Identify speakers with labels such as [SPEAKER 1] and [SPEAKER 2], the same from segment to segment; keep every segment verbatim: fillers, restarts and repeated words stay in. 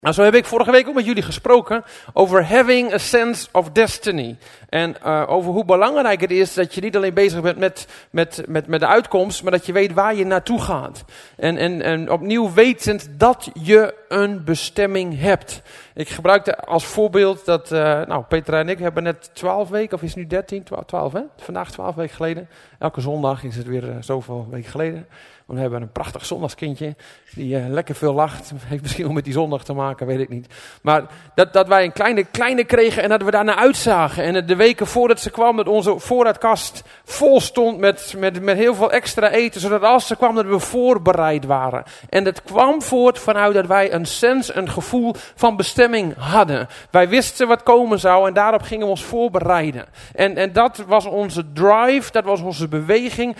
[SPEAKER 1] Nou, zo heb ik vorige week ook met jullie gesproken over having a sense of destiny. En uh, over hoe belangrijk het is dat je niet alleen bezig bent met, met, met, met de uitkomst, maar dat je weet waar je naartoe gaat. En, en, en opnieuw wetend dat je een bestemming hebt. Ik gebruikte als voorbeeld dat, uh, nou, Petra en ik hebben net twaalf weken, of is het nu dertien, twaalf hè? Vandaag twaalf weken geleden. Elke zondag is het weer uh, zoveel weken geleden. We hebben een prachtig zondagskindje die uh, lekker veel lacht. Heeft misschien wel met die zondag te maken, weet ik niet. Maar dat, dat wij een kleine, kleine kregen en dat we daarna uitzagen. En de weken voordat ze kwam, dat onze voorraadkast vol stond met, met, met heel veel extra eten. Zodat als ze kwam, dat we voorbereid waren. En dat kwam voort vanuit dat wij een sens, een gevoel van bestemming hadden. Wij wisten wat komen zou en daarop gingen we ons voorbereiden. En, en dat was onze drive, dat was onze beweging.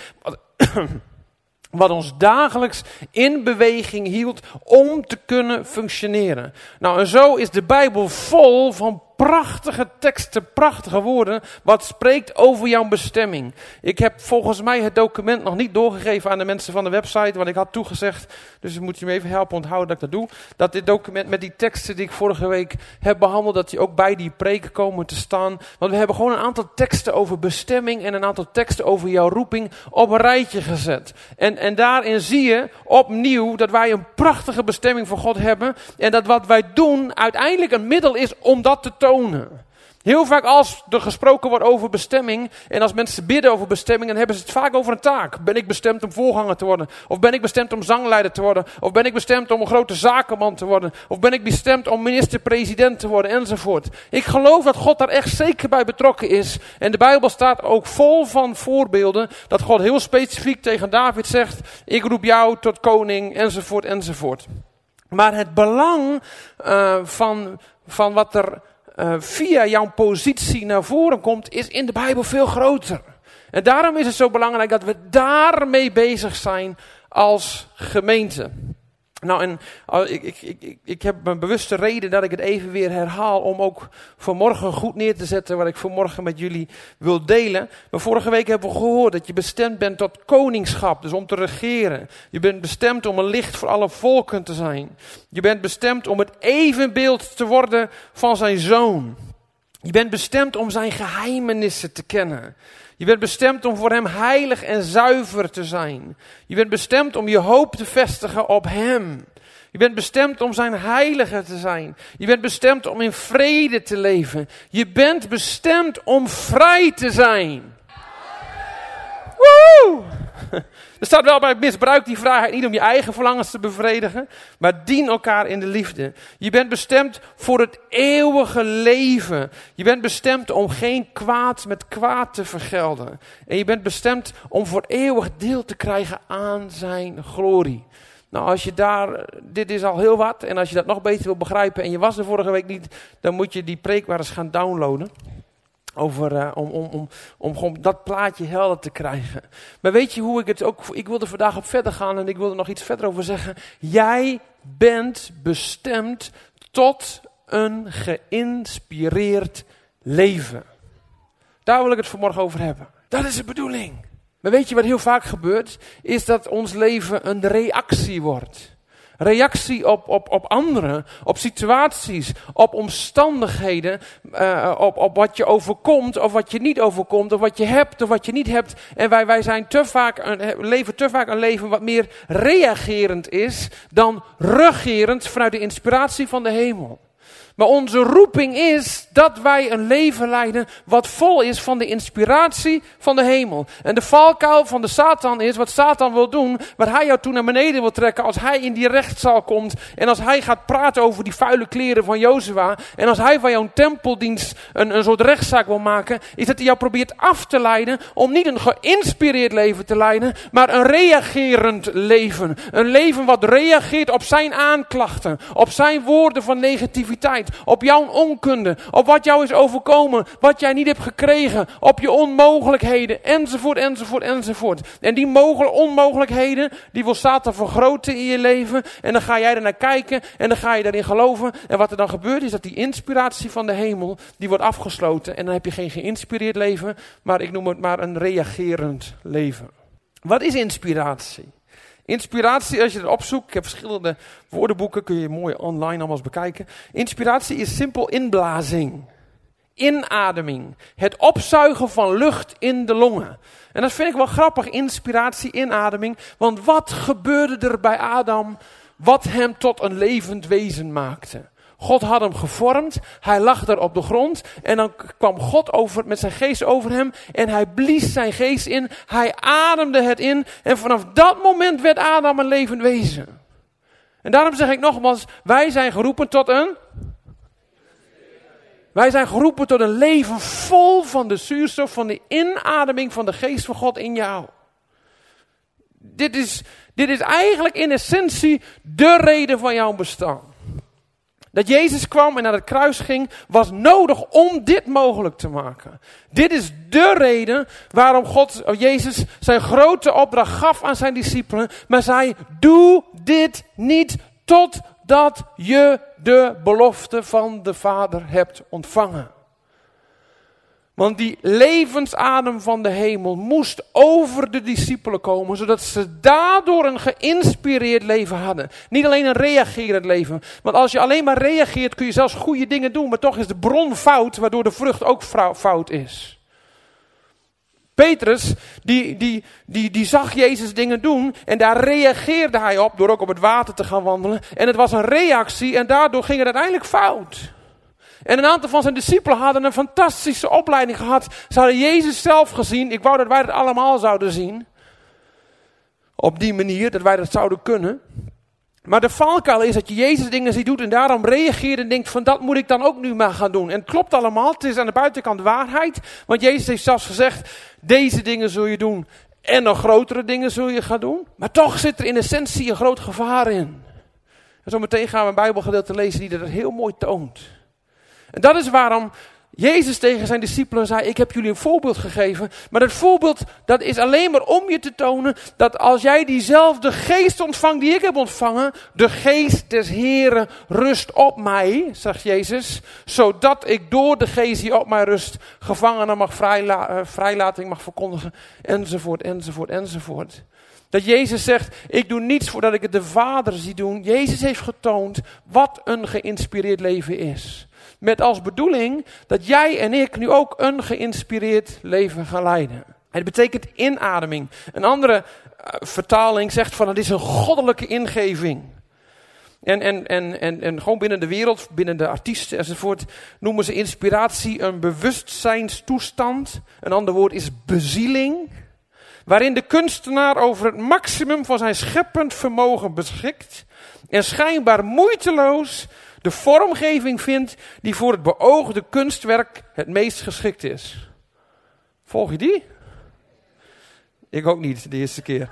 [SPEAKER 1] Wat ons dagelijks in beweging hield om te kunnen functioneren. Nou, en zo is de Bijbel vol van prachtige teksten, prachtige woorden, wat spreekt over jouw bestemming. Ik heb volgens mij het document nog niet doorgegeven aan de mensen van de website, want ik had toegezegd, dus moet je me even helpen onthouden dat ik dat doe, dat dit document met die teksten die ik vorige week heb behandeld, dat die ook bij die preken komen te staan. Want we hebben gewoon een aantal teksten over bestemming en een aantal teksten over jouw roeping op een rijtje gezet. En, en daarin zie je opnieuw dat wij een prachtige bestemming voor God hebben en dat wat wij doen uiteindelijk een middel is om dat te tonen. Heel vaak als er gesproken wordt over bestemming en als mensen bidden over bestemming, dan hebben ze het vaak over een taak. Ben ik bestemd om voorganger te worden? Of ben ik bestemd om zangleider te worden? Of ben ik bestemd om een grote zakenman te worden? Of ben ik bestemd om minister-president te worden? Enzovoort. Ik geloof dat God daar echt zeker bij betrokken is. En de Bijbel staat ook vol van voorbeelden dat God heel specifiek tegen David zegt, ik roep jou tot koning, enzovoort, enzovoort. Maar het belang uh, van, van wat er uh, via jouw positie naar voren komt, is in de Bijbel veel groter. En daarom is het zo belangrijk dat we daarmee bezig zijn als gemeente. Nou, en uh, ik, ik, ik, ik heb een bewuste reden dat ik het even weer herhaal om ook vanmorgen goed neer te zetten wat ik vanmorgen met jullie wil delen. Maar vorige week hebben we gehoord dat je bestemd bent tot koningschap, dus om te regeren. Je bent bestemd om een licht voor alle volken te zijn. Je bent bestemd om het evenbeeld te worden van zijn zoon. Je bent bestemd om zijn geheimenissen te kennen. Je bent bestemd om voor hem heilig en zuiver te zijn. Je bent bestemd om je hoop te vestigen op hem. Je bent bestemd om zijn heilige te zijn. Je bent bestemd om in vrede te leven. Je bent bestemd om vrij te zijn. Woe! Er staat wel bij misbruik die vrijheid niet om je eigen verlangens te bevredigen, maar dien elkaar in de liefde. Je bent bestemd voor het eeuwige leven. Je bent bestemd om geen kwaad met kwaad te vergelden. En je bent bestemd om voor eeuwig deel te krijgen aan zijn glorie. Nou, als je daar, dit is al heel wat, en als je dat nog beter wil begrijpen en je was er vorige week niet, dan moet je die preek maar eens gaan downloaden. Over, uh, om, om, om, om gewoon dat plaatje helder te krijgen. Maar weet je hoe ik het ook, ik wilde vandaag op verder gaan en ik wilde nog iets verder over zeggen. Jij bent bestemd tot een geïnspireerd leven. Daar wil ik het vanmorgen over hebben. Dat is de bedoeling. Maar weet je wat heel vaak gebeurt? Is dat ons leven een reactie wordt. Reactie op, op, op anderen, op situaties, op omstandigheden, uh, op, op wat je overkomt of wat je niet overkomt, of wat je hebt of wat je niet hebt. En wij, wij zijn te vaak een, leven te vaak een leven wat meer reagerend is dan regerend vanuit de inspiratie van de hemel. Maar onze roeping is dat wij een leven leiden wat vol is van de inspiratie van de hemel. En de valkuil van de Satan is wat Satan wil doen, waar hij jou toe naar beneden wil trekken als hij in die rechtszaal komt. En als hij gaat praten over die vuile kleren van Jozua. En als hij van jouw tempeldienst een, een soort rechtszaak wil maken, is dat hij jou probeert af te leiden om niet een geïnspireerd leven te leiden, maar een reagerend leven. Een leven wat reageert op zijn aanklachten, op zijn woorden van negativiteit. Op jouw onkunde, op wat jou is overkomen, wat jij niet hebt gekregen, op je onmogelijkheden, enzovoort, enzovoort, enzovoort. En die mogelijke onmogelijkheden, die wil Satan vergroten in je leven. En dan ga jij er naar kijken en dan ga je daarin geloven. En wat er dan gebeurt is dat die inspiratie van de hemel, die wordt afgesloten. En dan heb je geen geïnspireerd leven, maar ik noem het maar een reagerend leven. Wat is inspiratie? Inspiratie, als je het opzoekt, ik heb verschillende woordenboeken, kun je mooi online allemaal eens bekijken. Inspiratie is simpel inblazing. Inademing. Het opzuigen van lucht in de longen. En dat vind ik wel grappig, inspiratie, inademing. Want wat gebeurde er bij Adam wat hem tot een levend wezen maakte? God had hem gevormd, hij lag daar op de grond en dan kwam God over, met zijn geest over hem en hij blies zijn geest in, hij ademde het in en vanaf dat moment werd Adam een levend wezen. En daarom zeg ik nogmaals, wij zijn geroepen tot een... Wij zijn geroepen tot een leven vol van de zuurstof, van de inademing van de geest van God in jou. Dit is, dit is eigenlijk in essentie de reden van jouw bestaan. Dat Jezus kwam en naar het kruis ging, was nodig om dit mogelijk te maken. Dit is de reden waarom God, oh Jezus, zijn grote opdracht gaf aan zijn discipelen. Maar zei, doe dit niet totdat je de belofte van de Vader hebt ontvangen. Want die levensadem van de hemel moest over de discipelen komen, zodat ze daardoor een geïnspireerd leven hadden. Niet alleen een reagerend leven. Want als je alleen maar reageert kun je zelfs goede dingen doen, maar toch is de bron fout, waardoor de vrucht ook fout is. Petrus, die, die, die, die zag Jezus dingen doen en daar reageerde hij op door ook op het water te gaan wandelen. En het was een reactie en daardoor ging het uiteindelijk fout. En een aantal van zijn discipelen hadden een fantastische opleiding gehad. Ze hadden Jezus zelf gezien. Ik wou dat wij dat allemaal zouden zien. Op die manier, dat wij dat zouden kunnen. Maar de valkuil is dat je Jezus dingen ziet doet en daarom reageert en denkt van dat moet ik dan ook nu maar gaan doen. En het klopt allemaal, het is aan de buitenkant waarheid. Want Jezus heeft zelfs gezegd, deze dingen zul je doen en nog grotere dingen zul je gaan doen. Maar toch zit er in essentie een groot gevaar in. En zo meteen gaan we een Bijbelgedeelte lezen die dat heel mooi toont. En dat is waarom Jezus tegen zijn discipelen zei, ik heb jullie een voorbeeld gegeven. Maar dat voorbeeld, dat is alleen maar om je te tonen dat als jij diezelfde geest ontvangt die ik heb ontvangen, de geest des Heren rust op mij, zegt Jezus, zodat ik door de geest die op mij rust, gevangenen mag vrijla- uh, vrijlating mag verkondigen, enzovoort, enzovoort, enzovoort. Dat Jezus zegt, ik doe niets voordat ik het de Vader zie doen. Jezus heeft getoond wat een geïnspireerd leven is. Met als bedoeling dat jij en ik nu ook een geïnspireerd leven gaan leiden. Het betekent inademing. Een andere uh, vertaling zegt van het is een goddelijke ingeving. En, en, en, en, en gewoon binnen de wereld, binnen de artiesten enzovoort, noemen ze inspiratie een bewustzijnstoestand. Een ander woord is bezieling. Waarin de kunstenaar over het maximum van zijn scheppend vermogen beschikt. En schijnbaar moeiteloos de vormgeving vindt die voor het beoogde kunstwerk het meest geschikt is. Volg je die? Ik ook niet, de eerste keer.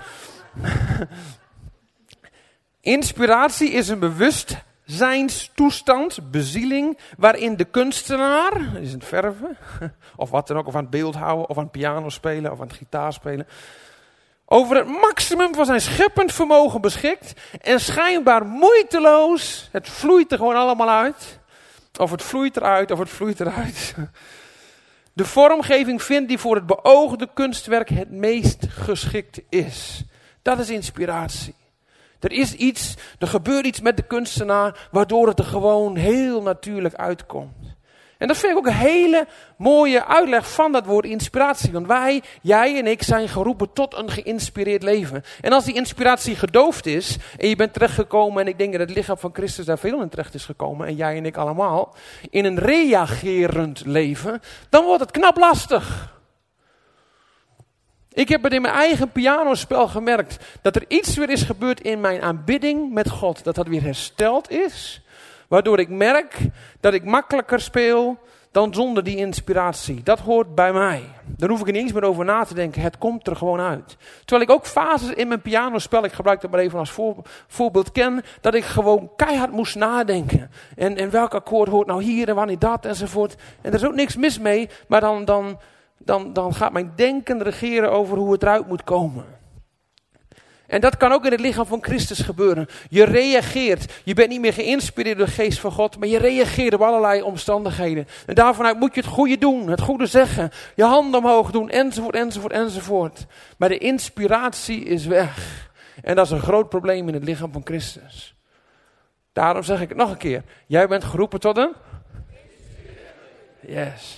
[SPEAKER 1] Inspiratie is een bewustzijnstoestand, bezieling, waarin de kunstenaar, dat is het verven, of wat dan ook, of aan het beeld houden, of aan het piano spelen, of aan het gitaar spelen, over het maximum van zijn scheppend vermogen beschikt en schijnbaar moeiteloos, het vloeit er gewoon allemaal uit, of het vloeit eruit, of het vloeit eruit, de vormgeving vindt die voor het beoogde kunstwerk het meest geschikt is. Dat is inspiratie. Er is iets, er gebeurt iets met de kunstenaar, waardoor het er gewoon heel natuurlijk uitkomt. En dat vind ik ook een hele mooie uitleg van dat woord inspiratie. Want wij, jij en ik, zijn geroepen tot een geïnspireerd leven. En als die inspiratie gedoofd is, en je bent terechtgekomen, en ik denk dat het lichaam van Christus daar veel in terecht is gekomen, en jij en ik allemaal, in een reagerend leven, dan wordt het knap lastig. Ik heb het in mijn eigen pianospel gemerkt, dat er iets weer is gebeurd in mijn aanbidding met God. Dat dat weer hersteld is, waardoor ik merk dat ik makkelijker speel dan zonder die inspiratie. Dat hoort bij mij. Daar hoef ik er niet eens meer over na te denken. Het komt er gewoon uit. Terwijl ik ook fases in mijn pianospel, ik gebruik dat maar even als voor, voorbeeld, ken, dat ik gewoon keihard moest nadenken. En, en welk akkoord hoort nou hier en wanneer dat enzovoort. En er is ook niks mis mee, maar dan, dan, dan, dan gaat mijn denken regeren over hoe het eruit moet komen. En dat kan ook in het lichaam van Christus gebeuren. Je reageert. Je bent niet meer geïnspireerd door de geest van God, maar je reageert op allerlei omstandigheden. En daarvanuit moet je het goede doen, het goede zeggen, je handen omhoog doen, enzovoort, enzovoort, enzovoort. Maar de inspiratie is weg. En dat is een groot probleem in het lichaam van Christus. Daarom zeg ik het nog een keer. Jij bent geroepen tot een? Yes.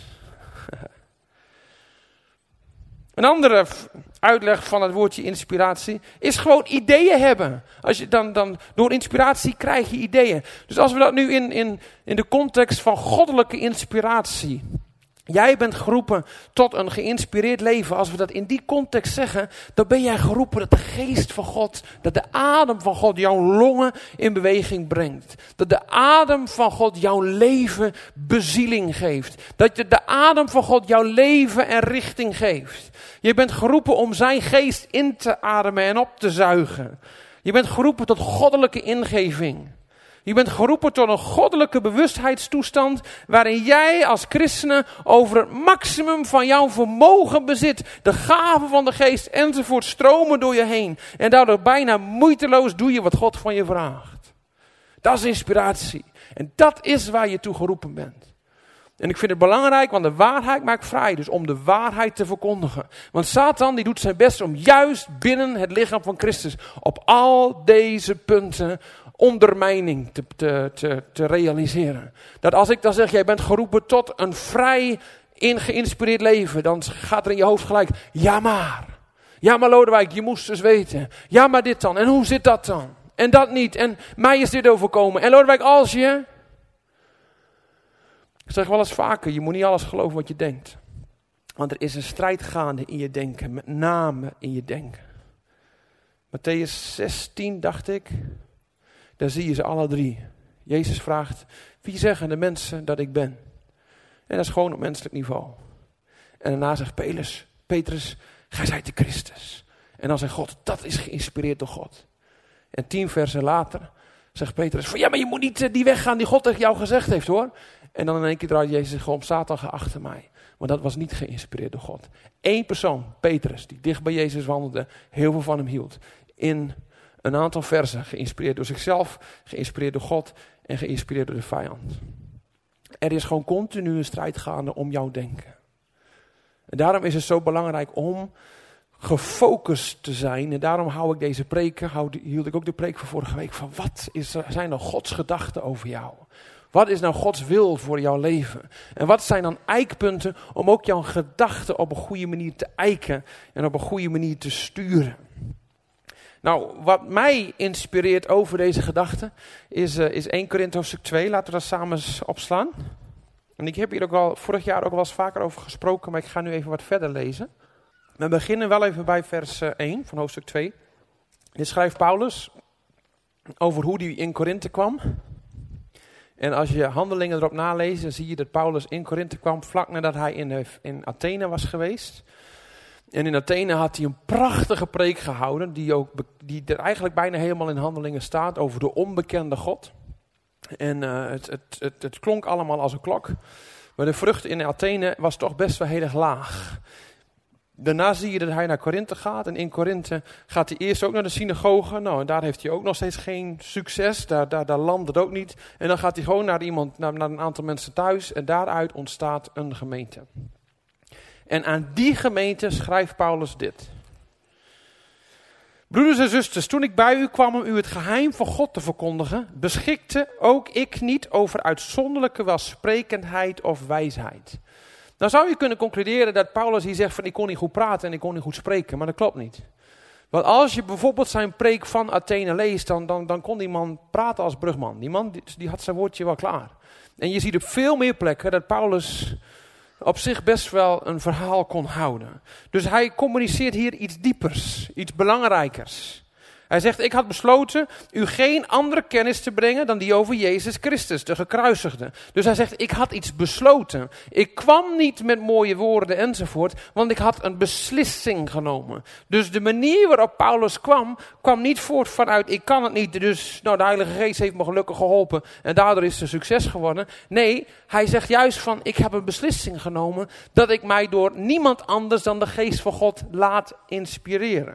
[SPEAKER 1] Een andere uitleg van het woordje inspiratie is gewoon ideeën hebben. Als je dan, dan, door inspiratie krijg je ideeën. Dus als we dat nu in, in, in de context van goddelijke inspiratie. Jij bent geroepen tot een geïnspireerd leven. Als we dat in die context zeggen, dan ben jij geroepen dat de geest van God, dat de adem van God jouw longen in beweging brengt. Dat de adem van God jouw leven bezieling geeft. Dat de, de adem van God jouw leven en richting geeft. Je bent geroepen om zijn geest in te ademen en op te zuigen. Je bent geroepen tot goddelijke ingeving. Je bent geroepen tot een goddelijke bewustzijnstoestand waarin jij als christenen over het maximum van jouw vermogen bezit. De gaven van de geest enzovoort stromen door je heen. En daardoor bijna moeiteloos doe je wat God van je vraagt. Dat is inspiratie. En dat is waar je toe geroepen bent. En ik vind het belangrijk, want de waarheid maakt vrij. Dus om de waarheid te verkondigen. Want Satan die doet zijn best om juist binnen het lichaam van Christus op al deze punten ondermijning te, te, te, te realiseren. Dat als ik dan zeg, jij bent geroepen tot een vrij in geïnspireerd leven. Dan gaat er in je hoofd gelijk, ja maar. Ja maar Lodewijk, je moest dus weten. Ja maar dit dan. En hoe zit dat dan? En dat niet. En mij is dit overkomen. En Lodewijk, als je... Ik zeg wel eens vaker, je moet niet alles geloven wat je denkt. Want er is een strijd gaande in je denken. Met name in je denken. Mattheüs zestien, dacht ik. Daar zie je ze alle drie. Jezus vraagt, wie zeggen de mensen dat ik ben? En dat is gewoon op menselijk niveau. En daarna zegt Petrus, Petrus, gij zijt de Christus. En dan zegt God, dat is geïnspireerd door God. En tien versen later zegt Petrus, van, ja maar je moet niet die weg gaan die God tegen jou gezegd heeft hoor. En dan in één keer draait Jezus zich om, Satan, ga achter mij. Maar dat was niet geïnspireerd door God. Eén persoon, Petrus, die dicht bij Jezus wandelde, heel veel van hem hield. In een aantal versen, geïnspireerd door zichzelf, geïnspireerd door God en geïnspireerd door de vijand. Er is gewoon continu een strijd gaande om jouw denken. En daarom is het zo belangrijk om gefocust te zijn. En daarom hou ik deze preken, hou, hield ik ook de preek van vorige week, van wat is, zijn nou Gods gedachten over jou? Wat is nou Gods wil voor jouw leven? En wat zijn dan eikpunten om ook jouw gedachten op een goede manier te eiken en op een goede manier te sturen? Nou, wat mij inspireert over deze gedachten is, uh, is Eerste Korinthe hoofdstuk twee. Laten we dat samen opslaan. En ik heb hier ook al vorig jaar ook wel eens vaker over gesproken, maar ik ga nu even wat verder lezen. We beginnen wel even bij vers één van hoofdstuk twee. Hier schrijft Paulus over hoe hij in Korinthe kwam. En als je handelingen erop naleest, dan zie je dat Paulus in Korinthe kwam vlak nadat hij in, in Athene was geweest. En in Athene had hij een prachtige preek gehouden, die, ook, die er eigenlijk bijna helemaal in handelingen staat, over de onbekende God. En uh, het, het, het, het klonk allemaal als een klok. Maar de vrucht in Athene was toch best wel heel erg laag. Daarna zie je dat hij naar Korinthe gaat. En in Korinthe gaat hij eerst ook naar de synagoge. Nou, en daar heeft hij ook nog steeds geen succes. Daar, daar, daar landt het ook niet. En dan gaat hij gewoon naar, iemand, naar, naar een aantal mensen thuis. En daaruit ontstaat een gemeente. En aan die gemeente schrijft Paulus dit. Broeders en zusters, toen ik bij u kwam om u het geheim van God te verkondigen, beschikte ook ik niet over uitzonderlijke welsprekendheid of wijsheid. Dan zou je kunnen concluderen dat Paulus hier zegt van ik kon niet goed praten en ik kon niet goed spreken, maar dat klopt niet. Want als je bijvoorbeeld zijn preek van Athene leest, dan, dan, dan kon die man praten als brugman. Die man die, die had zijn woordje wel klaar. En je ziet op veel meer plekken dat Paulus op zich best wel een verhaal kon houden. Dus hij communiceert hier iets diepers, iets belangrijkers. Hij zegt, ik had besloten u geen andere kennis te brengen dan die over Jezus Christus, de gekruisigde. Dus hij zegt, ik had iets besloten. Ik kwam niet met mooie woorden enzovoort, want ik had een beslissing genomen. Dus de manier waarop Paulus kwam, kwam niet voort vanuit, ik kan het niet, dus nou, de Heilige Geest heeft me gelukkig geholpen en daardoor is het een succes geworden. Nee, hij zegt juist van, ik heb een beslissing genomen dat ik mij door niemand anders dan de Geest van God laat inspireren.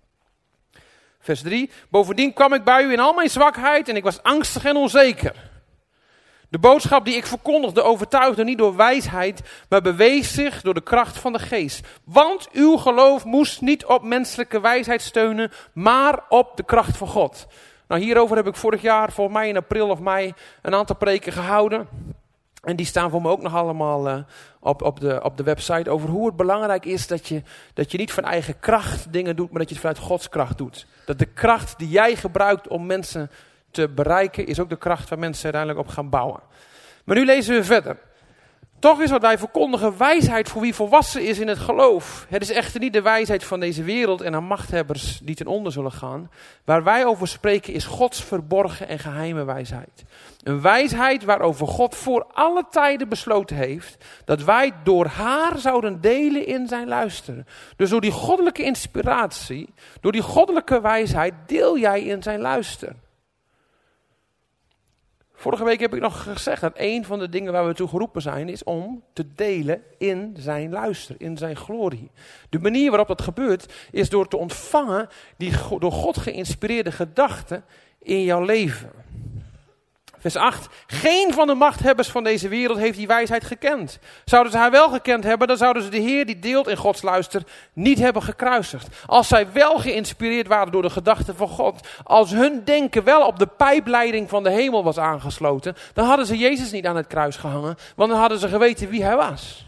[SPEAKER 1] Vers drie. Bovendien kwam ik bij u in al mijn zwakheid en ik was angstig en onzeker. De boodschap die ik verkondigde overtuigde niet door wijsheid, maar bewees zich door de kracht van de geest. Want uw geloof moest niet op menselijke wijsheid steunen, maar op de kracht van God. Nou, hierover heb ik vorig jaar, volgens mij in april of mei, een aantal preken gehouden. En die staan voor me ook nog allemaal uh, op, op, de, op de website over hoe het belangrijk is dat je, dat je niet van eigen kracht dingen doet, maar dat je het vanuit Gods kracht doet. Dat de kracht die jij gebruikt om mensen te bereiken, is ook de kracht waar mensen uiteindelijk op gaan bouwen. Maar nu lezen we verder. Toch is wat wij verkondigen wijsheid voor wie volwassen is in het geloof. Het is echter niet de wijsheid van deze wereld en aan machthebbers die ten onder zullen gaan. Waar wij over spreken is Gods verborgen en geheime wijsheid. Een wijsheid waarover God voor alle tijden besloten heeft dat wij door haar zouden delen in zijn luister. Dus door die goddelijke inspiratie, door die goddelijke wijsheid deel jij in zijn luister. Vorige week heb ik nog gezegd dat een van de dingen waar we toe geroepen zijn is om te delen in zijn luister, in zijn glorie. De manier waarop dat gebeurt is door te ontvangen die door God geïnspireerde gedachten in jouw leven. Vers acht. Geen van de machthebbers van deze wereld heeft die wijsheid gekend. Zouden ze haar wel gekend hebben, dan zouden ze de Heer die deelt in Gods luister niet hebben gekruisigd. Als zij wel geïnspireerd waren door de gedachten van God, als hun denken wel op de pijpleiding van de hemel was aangesloten, dan hadden ze Jezus niet aan het kruis gehangen, want dan hadden ze geweten wie hij was.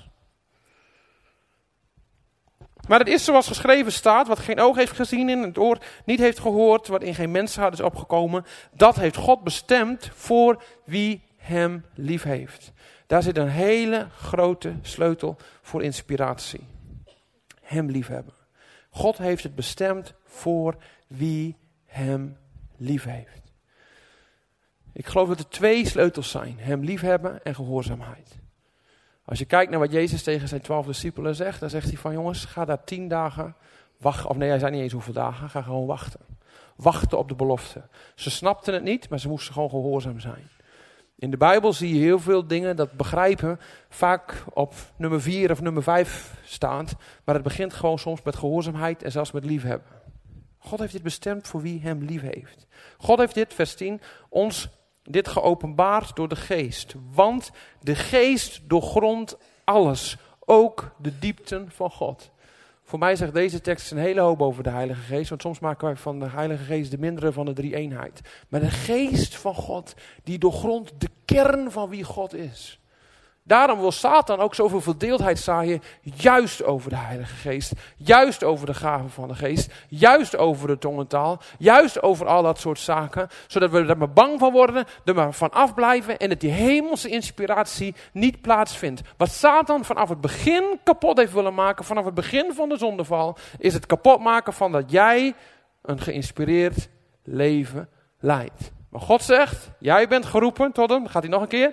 [SPEAKER 1] Maar het is zoals geschreven staat, wat geen oog heeft gezien en het oor niet heeft gehoord, wat in geen mensenhart is opgekomen, dat heeft God bestemd voor wie hem lief heeft. Daar zit een hele grote sleutel voor inspiratie. Hem liefhebben. God heeft het bestemd voor wie hem lief heeft. Ik geloof dat er twee sleutels zijn, hem liefhebben en gehoorzaamheid. Als je kijkt naar wat Jezus tegen zijn twaalf discipelen zegt, dan zegt hij van jongens, ga daar tien dagen wachten. Of nee, hij zei niet eens hoeveel dagen, ga gewoon wachten. Wachten op de belofte. Ze snapten het niet, maar ze moesten gewoon gehoorzaam zijn. In de Bijbel zie je heel veel dingen dat begrijpen vaak op nummer vier of nummer vijf staat. Maar het begint gewoon soms met gehoorzaamheid en zelfs met liefhebben. God heeft dit bestemd voor wie hem lief heeft. God heeft dit, vers tien, ons dit geopenbaard door de geest. Want de geest doorgrondt alles. Ook de diepten van God. Voor mij zegt deze tekst een hele hoop over de Heilige Geest. Want soms maken wij van de Heilige Geest de mindere van de drie-eenheid. Maar de geest van God, die doorgrondt de kern van wie God is. Daarom wil Satan ook zoveel verdeeldheid zaaien, juist over de Heilige Geest. Juist over de gaven van de Geest. Juist over de tongentaal. Juist over al dat soort zaken. Zodat we er maar bang van worden, er maar van afblijven en dat die hemelse inspiratie niet plaatsvindt. Wat Satan vanaf het begin kapot heeft willen maken, vanaf het begin van de zondeval, is het kapot maken van dat jij een geïnspireerd leven leidt. Maar God zegt, jij bent geroepen tot hem, gaat hij nog een keer?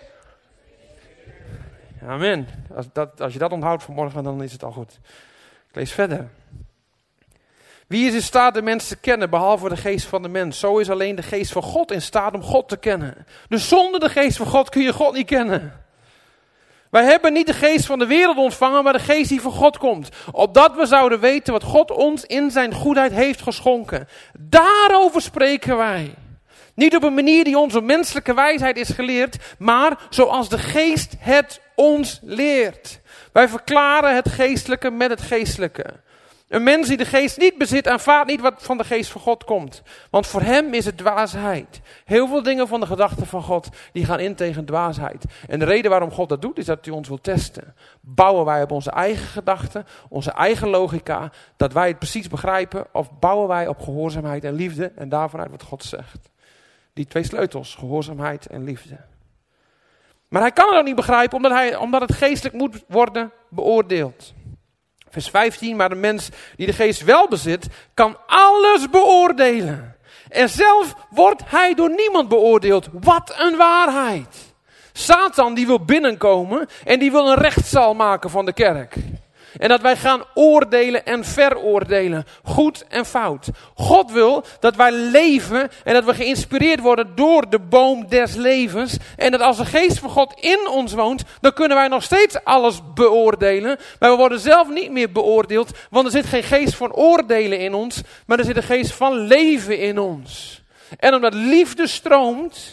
[SPEAKER 1] Amen. Als, dat, als je dat onthoudt vanmorgen, dan is het al goed. Ik lees verder. Wie is in staat de mens te kennen, behalve de geest van de mens? Zo is alleen de geest van God in staat om God te kennen. Dus zonder de geest van God kun je God niet kennen. Wij hebben niet de geest van de wereld ontvangen, maar de geest die van God komt. Opdat we zouden weten wat God ons in zijn goedheid heeft geschonken. Daarover spreken wij. Niet op een manier die onze menselijke wijsheid is geleerd, maar zoals de geest het ons leert. Wij verklaren het geestelijke met het geestelijke. Een mens die de geest niet bezit, aanvaardt niet wat van de geest van God komt. Want voor hem is het dwaasheid. Heel veel dingen van de gedachten van God, die gaan in tegen dwaasheid. En de reden waarom God dat doet, is dat hij ons wil testen. Bouwen wij op onze eigen gedachten, onze eigen logica, dat wij het precies begrijpen, of bouwen wij op gehoorzaamheid en liefde en daarvan uit wat God zegt. Die twee sleutels, gehoorzaamheid en liefde. Maar hij kan het ook niet begrijpen, omdat, hij, omdat het geestelijk moet worden beoordeeld. Vers vijftien, maar de mens die de geest wel bezit, kan alles beoordelen. En zelf wordt hij door niemand beoordeeld. Wat een waarheid. Satan die wil binnenkomen en die wil een rechtszaal maken van de kerk. En dat wij gaan oordelen en veroordelen. Goed en fout. God wil dat wij leven en dat we geïnspireerd worden door de boom des levens. En dat als de geest van God in ons woont, dan kunnen wij nog steeds alles beoordelen. Maar we worden zelf niet meer beoordeeld, want er zit geen geest van oordelen in ons, maar er zit een geest van leven in ons. En omdat liefde stroomt,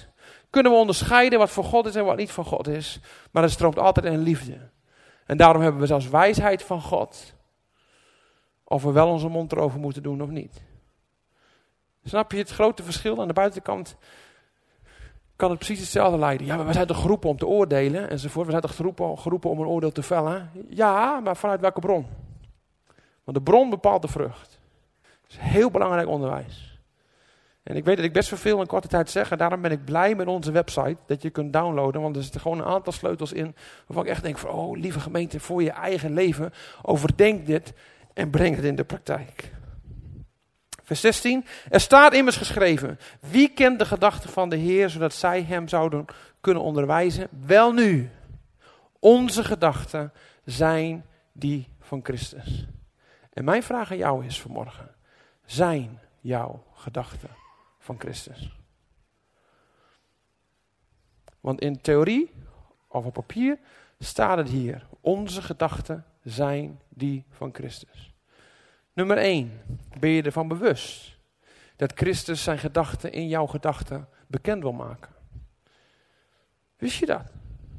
[SPEAKER 1] kunnen we onderscheiden wat voor God is en wat niet voor God is. Maar het stroomt altijd in liefde. En daarom hebben we zelfs wijsheid van God. Of we wel onze mond erover moeten doen of niet. Snap je het grote verschil? Aan de buitenkant kan het precies hetzelfde leiden. Ja, maar we zijn toch geroepen om te oordelen enzovoort. We zijn toch geroepen, geroepen om een oordeel te vellen? Ja, maar vanuit welke bron? Want de bron bepaalt de vrucht. Dat is heel belangrijk onderwijs. En ik weet dat ik best veel in korte tijd zeg. En daarom ben ik blij met onze website. Dat je kunt downloaden. Want er zitten gewoon een aantal sleutels in. Waarvan ik echt denk van, oh lieve gemeente, voor je eigen leven. Overdenk dit en breng het in de praktijk. Vers zestien. Er staat immers geschreven. Wie kent de gedachten van de Heer, zodat zij hem zouden kunnen onderwijzen? Wel nu. Onze gedachten zijn die van Christus. En mijn vraag aan jou is vanmorgen. Zijn jouw gedachten van Christus? Want in theorie, of op papier, staat het hier. Onze gedachten zijn die van Christus. Nummer één, ben je ervan bewust dat Christus zijn gedachten in jouw gedachten bekend wil maken? Wist je dat?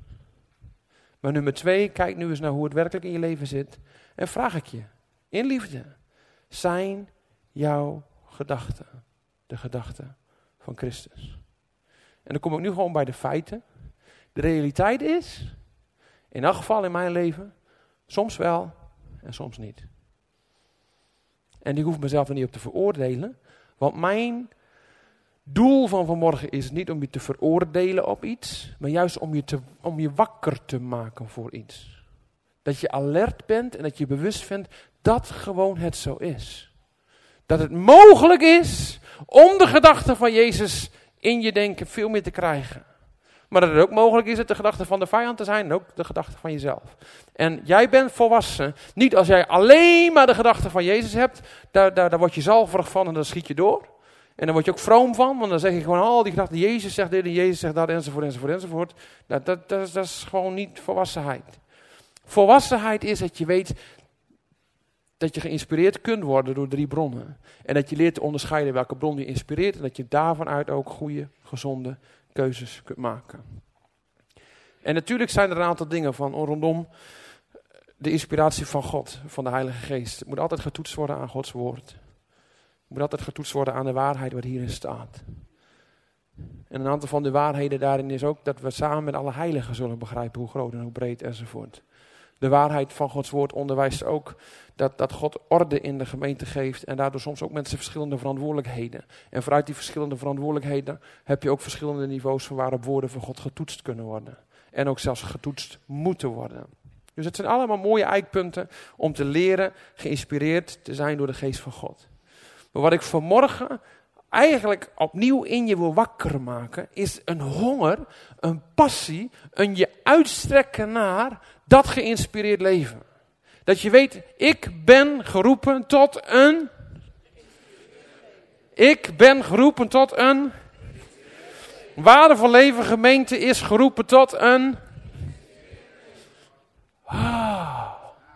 [SPEAKER 1] Maar nummer twee, kijk nu eens naar hoe het werkelijk in je leven zit. En vraag ik je, in liefde, zijn jouw gedachten de gedachten van Christus? En dan kom ik nu gewoon bij de feiten. De realiteit is, in elk geval in mijn leven, soms wel en soms niet. En ik hoef mezelf er niet op te veroordelen. Want mijn doel van vanmorgen is niet om je te veroordelen op iets. Maar juist om je, te, om je wakker te maken voor iets. Dat je alert bent en dat je bewust bent dat gewoon het zo is. Dat het mogelijk is om de gedachten van Jezus in je denken veel meer te krijgen. Maar dat het ook mogelijk is het de gedachte van de vijand te zijn en ook de gedachte van jezelf. En jij bent volwassen, niet als jij alleen maar de gedachte van Jezus hebt, daar, daar, daar word je zalverig van en dan schiet je door. En dan word je ook vroom van, want dan zeg je gewoon al die gedachten, Jezus zegt dit en Jezus zegt dat enzovoort enzovoort enzovoort. Dat, dat, dat, is, dat is gewoon niet volwassenheid. Volwassenheid is dat je weet dat je geïnspireerd kunt worden door drie bronnen. En dat je leert te onderscheiden welke bron je inspireert en dat je daarvan uit ook goede, gezonde keuzes kunt maken. En natuurlijk zijn er een aantal dingen van rondom de inspiratie van God, van de Heilige Geest. Het moet altijd getoetst worden aan Gods woord. Het moet altijd getoetst worden aan de waarheid wat hierin staat. En een aantal van de waarheden daarin is ook dat we samen met alle heiligen zullen begrijpen hoe groot en hoe breed enzovoort. De waarheid van Gods woord onderwijst ook dat, dat God orde in de gemeente geeft en daardoor soms ook mensen verschillende verantwoordelijkheden. En vanuit die verschillende verantwoordelijkheden heb je ook verschillende niveaus van waarop woorden van God getoetst kunnen worden. En ook zelfs getoetst moeten worden. Dus het zijn allemaal mooie eikpunten om te leren geïnspireerd te zijn door de geest van God. Maar wat ik vanmorgen eigenlijk opnieuw in je wil wakker maken, is een honger, een passie, een je uitstrekken naar dat geïnspireerd leven. Dat je weet, ik ben geroepen tot een... Ik ben geroepen tot een... Waardevol leven gemeente is geroepen tot een... Ah.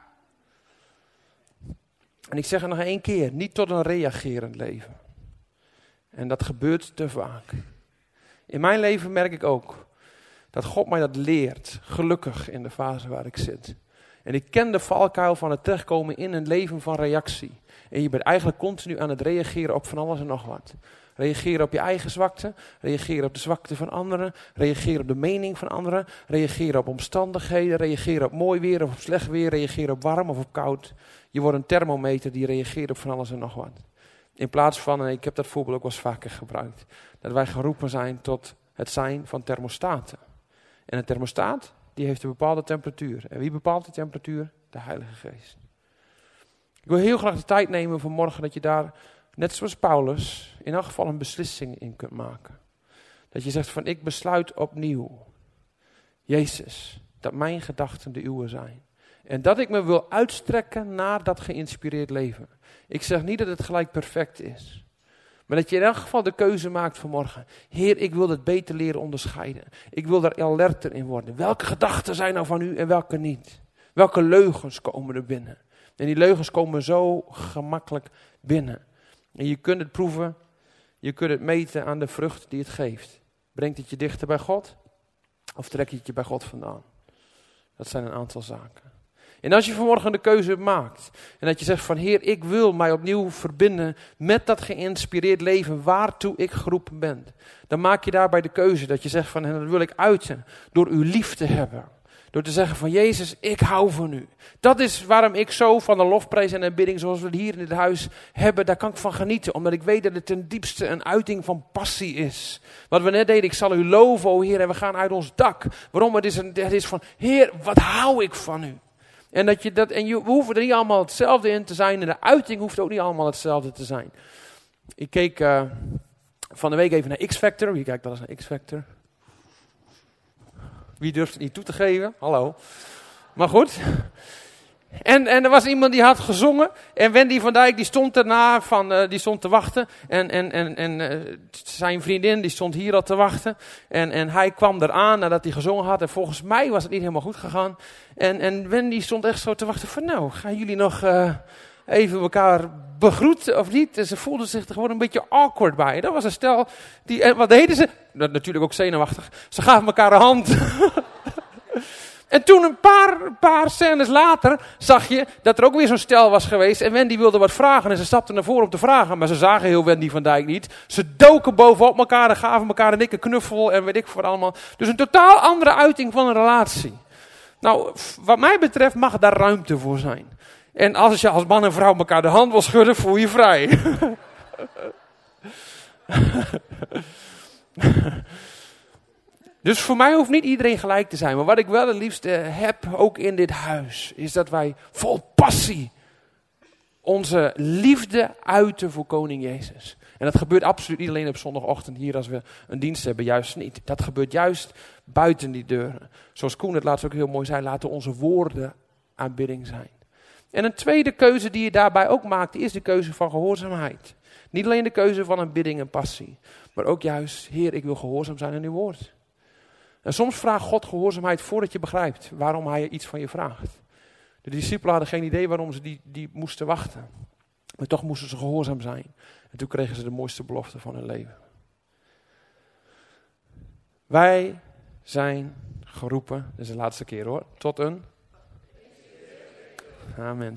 [SPEAKER 1] En ik zeg het nog één keer, niet tot een reagerend leven. En dat gebeurt te vaak. In mijn leven merk ik ook dat God mij dat leert, gelukkig in de fase waar ik zit. En ik ken de valkuil van het terechtkomen in een leven van reactie. En je bent eigenlijk continu aan het reageren op van alles en nog wat. Reageren op je eigen zwakte, reageren op de zwakte van anderen, reageren op de mening van anderen, reageren op omstandigheden, reageren op mooi weer of op slecht weer, reageren op warm of op koud. Je wordt een thermometer die reageert op van alles en nog wat. In plaats van, en ik heb dat voorbeeld ook wel eens vaker gebruikt, dat wij geroepen zijn tot het zijn van thermostaten. En een thermostaat, die heeft een bepaalde temperatuur. En wie bepaalt die temperatuur? De Heilige Geest. Ik wil heel graag de tijd nemen vanmorgen dat je daar, net zoals Paulus, in elk geval een beslissing in kunt maken. Dat je zegt van, ik besluit opnieuw, Jezus, dat mijn gedachten de uwe zijn. En dat ik me wil uitstrekken naar dat geïnspireerd leven. Ik zeg niet dat het gelijk perfect is. Maar dat je in elk geval de keuze maakt vanmorgen. Heer, ik wil het beter leren onderscheiden. Ik wil daar alerter in worden. Welke gedachten zijn nou van u en welke niet? Welke leugens komen er binnen? En die leugens komen zo gemakkelijk binnen. En je kunt het proeven. Je kunt het meten aan de vrucht die het geeft. Brengt het je dichter bij God? Of trekt het je bij God vandaan? Dat zijn een aantal zaken. En als je vanmorgen de keuze maakt en dat je zegt van Heer, ik wil mij opnieuw verbinden met dat geïnspireerd leven waartoe ik geroepen ben. Dan maak je daarbij de keuze dat je zegt van, en dat wil ik uiten door uw lief te hebben. Door te zeggen van Jezus, ik hou van u. Dat is waarom ik zo van de lofprijs en de bidding zoals we het hier in dit huis hebben, daar kan ik van genieten. Omdat ik weet dat het ten diepste een uiting van passie is. Wat we net deden, ik zal u loven, o Heer, en we gaan uit ons dak. Waarom? Het is, een, het is van, Heer, wat hou ik van u. En, dat je dat, en je, we hoeven er niet allemaal hetzelfde in te zijn. En de uiting hoeft ook niet allemaal hetzelfde te zijn. Ik keek uh, van de week even naar X-Factor. Wie kijkt wel eens naar X-Factor? Wie durft het niet toe te geven? Hallo. Maar goed. En, en er was iemand die had gezongen. En Wendy van Dijk die stond erna van, uh, die stond te wachten. En, en, en, en uh, zijn vriendin die stond hier al te wachten. En, en hij kwam eraan nadat hij gezongen had. En volgens mij was het niet helemaal goed gegaan. En, en Wendy stond echt zo te wachten van nou, gaan jullie nog uh, even elkaar begroeten of niet? En ze voelden zich er gewoon een beetje awkward bij. Dat was een stel, die, en wat deden ze? Dat, natuurlijk ook zenuwachtig. Ze gaven elkaar de hand. En toen een paar, paar scènes later zag je dat er ook weer zo'n stel was geweest. En Wendy wilde wat vragen en ze stapte naar voren om te vragen. Maar ze zagen heel Wendy van Dijk niet. Ze doken bovenop elkaar en gaven elkaar een dikke knuffel en weet ik voor allemaal. Dus een totaal andere uiting van een relatie. Nou, wat mij betreft mag daar ruimte voor zijn. En als je als man en vrouw elkaar de hand wil schudden, voel je vrij. Dus voor mij hoeft niet iedereen gelijk te zijn. Maar wat ik wel het liefste heb, ook in dit huis, is dat wij vol passie onze liefde uiten voor Koning Jezus. En dat gebeurt absoluut niet alleen op zondagochtend hier als we een dienst hebben, juist niet. Dat gebeurt juist buiten die deuren. Zoals Koen het laatst ook heel mooi zei, laten onze woorden aanbidding zijn. En een tweede keuze die je daarbij ook maakt, is de keuze van gehoorzaamheid. Niet alleen de keuze van aanbidding en passie, maar ook juist, Heer, ik wil gehoorzaam zijn aan uw woord. En soms vraagt God gehoorzaamheid voordat je begrijpt waarom hij iets van je vraagt. De discipelen hadden geen idee waarom ze die, die moesten wachten. Maar toch moesten ze gehoorzaam zijn. En toen kregen ze de mooiste belofte van hun leven. Wij zijn geroepen, dit is de laatste keer hoor, tot een... Amen.